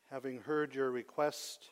Having heard your request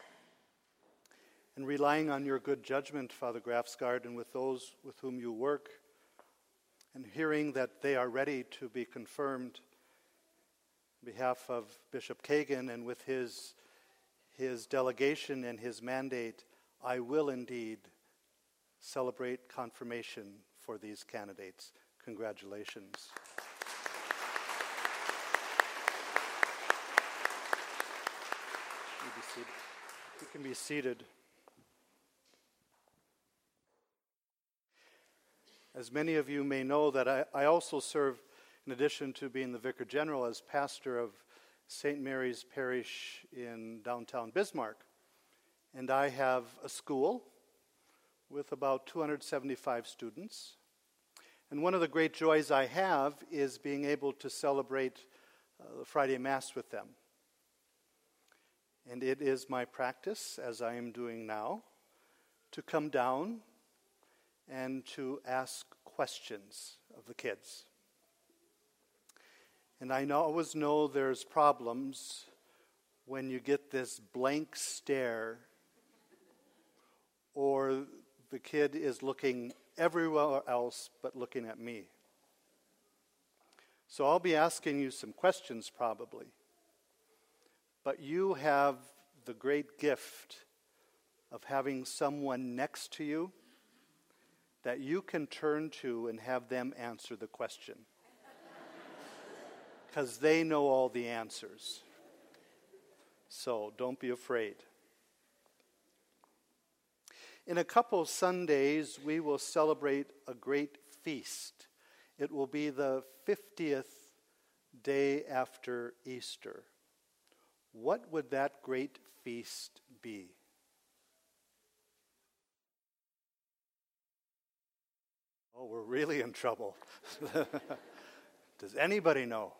and relying on your good judgment, Father Grafsgaard, and with those with whom you work, and hearing that they are ready to be confirmed on behalf of Bishop Kagan and with his delegation and his mandate, I will indeed celebrate confirmation for these candidates. Congratulations. You can be seated. As many of you may know, that I also serve, in addition to being the Vicar General, as pastor of St. Mary's Parish in downtown Bismarck. And I have a school with about 275 students. And one of the great joys I have is being able to celebrate the Friday Mass with them. And it is my practice, as I am doing now, to come down and to ask questions of the kids. And I always know there's problems when you get this blank stare or the kid is looking everywhere else but looking at me. So I'll be asking you some questions probably. But you have the great gift of having someone next to you that you can turn to and have them answer the question. Because they know all the answers. So don't be afraid. In a couple of Sundays, we will celebrate a great feast. It will be the 50th day after Easter. What would that great feast be? Oh, we're really in trouble. Does anybody know?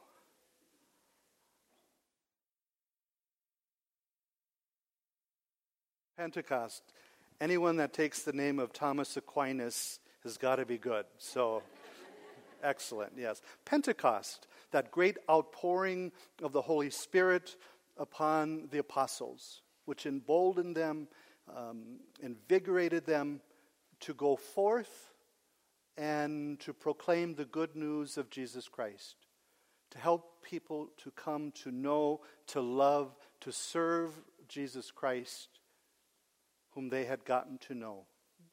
Pentecost. Anyone that takes the name of Thomas Aquinas has got to be good. So, excellent, yes. Pentecost, that great outpouring of the Holy Spirit upon the apostles, which emboldened them, invigorated them to go forth and to proclaim the good news of Jesus Christ, to help people to come to know, to love, to serve Jesus Christ, whom they had gotten to know.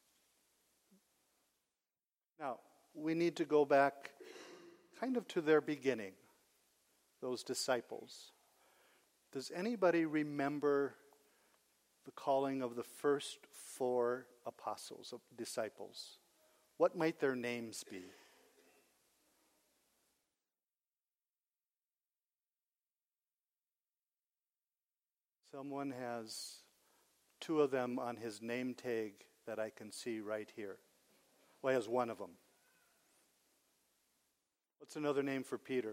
Now, we need to go back kind of to their beginning, those disciples. Does anybody remember the calling of the first 4 apostles, of disciples? What might their names be? Someone has 2 of them on his name tag that I can see right here. Well, he has 1 of them. What's another name for Peter?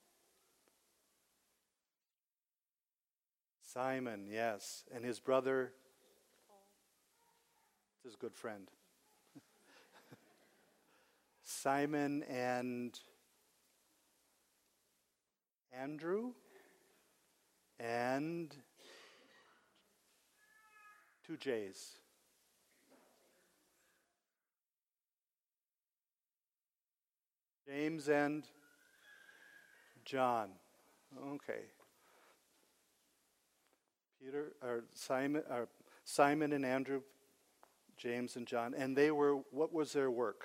Simon, yes. And his brother? It's his good friend. Simon and Andrew and 2 J's. James and John. Okay. Simon and Andrew, James and John. And they were, what was their work?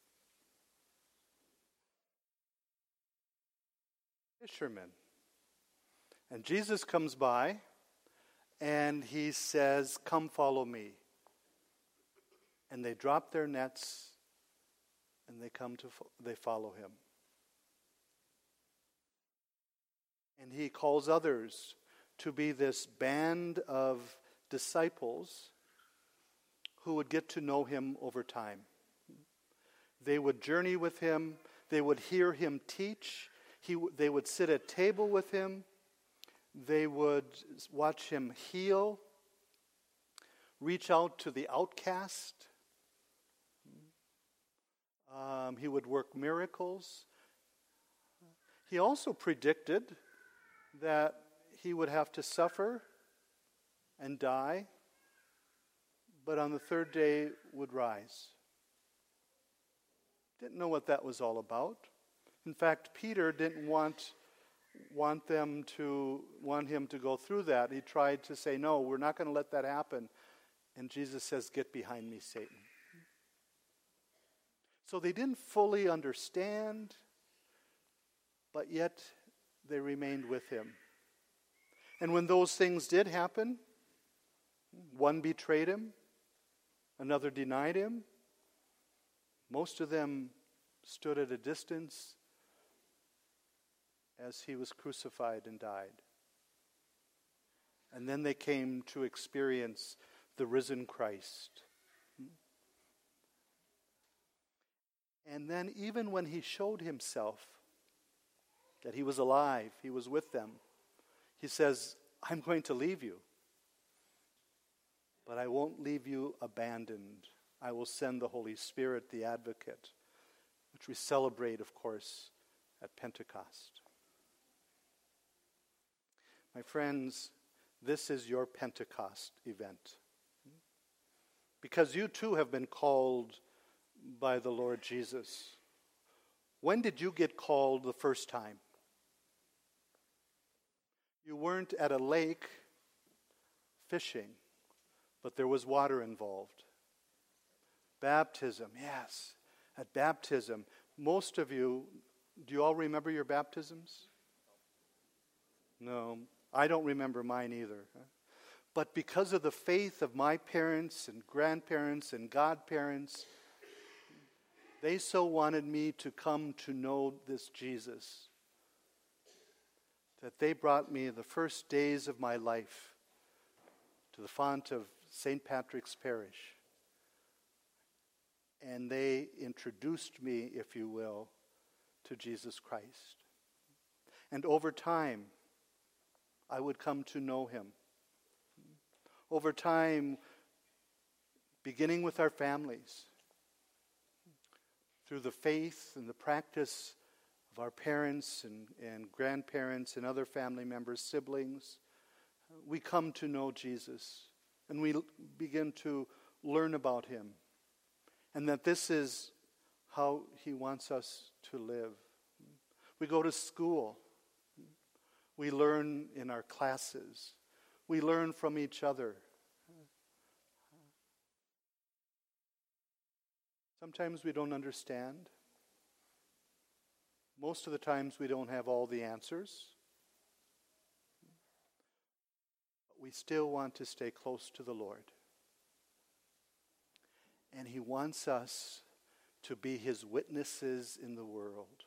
Fishermen. And Jesus comes by and he says, "Come follow me." And they drop their nets and they follow him. And he calls others to be this band of disciples who would get to know him over time. They would journey with him. They would hear him teach. They would sit at table with him. They would watch him heal, reach out to the outcast. He would work miracles. He also predicted that he would have to suffer and die, but on the third day would rise. Didn't know what that was all about. In fact, Peter didn't want him to go through that. He tried to say, no, we're not going to let that happen. And Jesus says, get behind me, Satan. So they didn't fully understand, but yet they remained with him. And when those things did happen, one betrayed him, another denied him. Most of them stood at a distance as he was crucified and died. And then they came to experience the risen Christ. And then even when he showed himself that he was alive, he was with them, he says, I'm going to leave you, but I won't leave you abandoned. I will send the Holy Spirit, the advocate, which we celebrate, of course, at Pentecost. My friends, this is your Pentecost event. Because you too have been called by the Lord Jesus. When did you get called the first time? You weren't at a lake fishing, but there was water involved. Baptism, yes. At baptism, most of you, do you all remember your baptisms? No, I don't remember mine either. But because of the faith of my parents and grandparents and godparents, they so wanted me to come to know this Jesus that they brought me the first days of my life to the font of St. Patrick's Parish. And they introduced me, if you will, to Jesus Christ. And over time, I would come to know him. Over time, beginning with our families, through the faith and the practice of our parents and grandparents and other family members, siblings, we come to know Jesus. And we begin to learn about him. And that this is how he wants us to live. We go to school. We learn in our classes. We learn from each other. Sometimes we don't understand. Most of the times we don't have all the answers. But we still want to stay close to the Lord. And he wants us to be his witnesses in the world.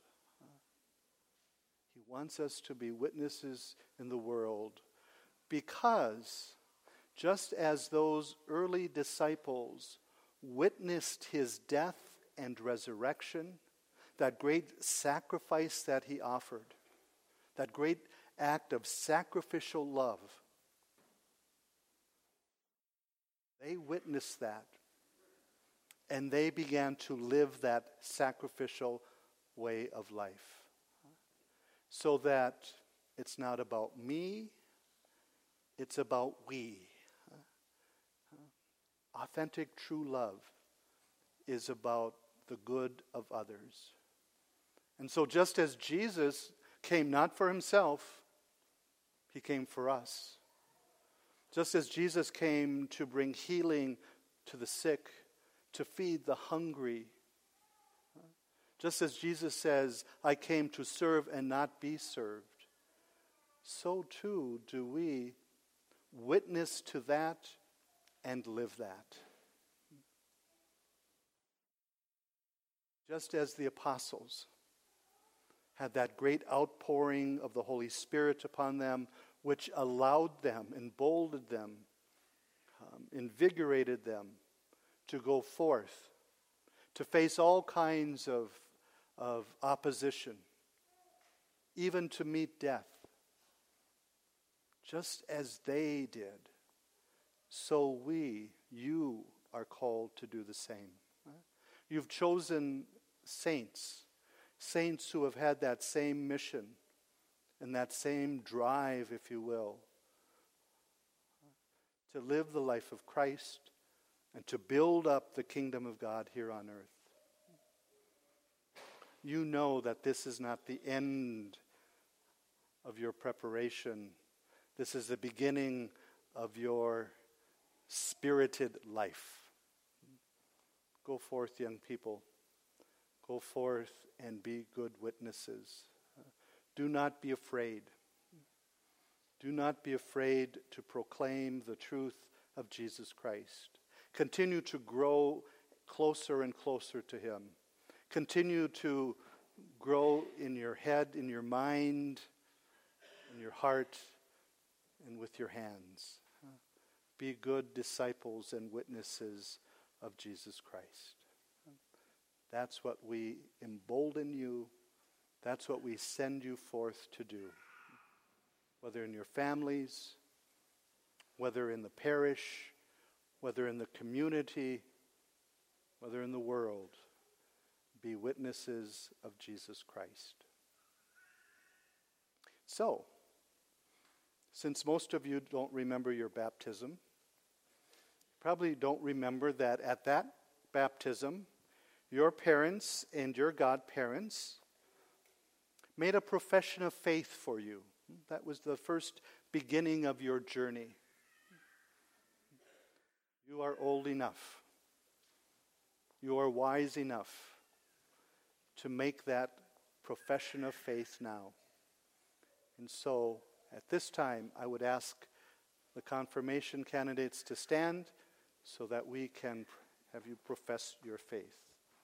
He wants us to be witnesses in the world because just as those early disciples witnessed his death and resurrection, that great sacrifice that he offered, that great act of sacrificial love, they witnessed that. And they began to live that sacrificial way of life. So that it's not about me, it's about we. Authentic, true love is about the good of others. And so just as Jesus came not for himself, he came for us. Just as Jesus came to bring healing to the sick, to feed the hungry. Just as Jesus says, I came to serve and not be served. So too do we witness to that and live that. Just as the apostles had that great outpouring of the Holy Spirit upon them, which allowed them, emboldened them, invigorated them to go forth, to face all kinds of opposition, even to meet death. Just as they did, so you are called to do the same. You've chosen saints who have had that same mission and that same drive, if you will, to live the life of Christ and to build up the kingdom of God here on earth. You know that this is not the end of your preparation. This is the beginning of your spirited life. Go forth, young people. Go forth and be good witnesses. Do not be afraid. Do not be afraid to proclaim the truth of Jesus Christ. Continue to grow closer and closer to Him. Continue to grow in your head, in your mind, in your heart, and with your hands. Be good disciples and witnesses of Jesus Christ. That's what we embolden you. That's what we send you forth to do. Whether in your families, whether in the parish, whether in the community, whether in the world, be witnesses of Jesus Christ. So, since most of you don't remember your baptism, probably don't remember that at that baptism, your parents and your godparents made a profession of faith for you. That was the first beginning of your journey. You are old enough. You are wise enough to make that profession of faith now. And so, at this time, I would ask the confirmation candidates to stand so that we can have you profess your faith.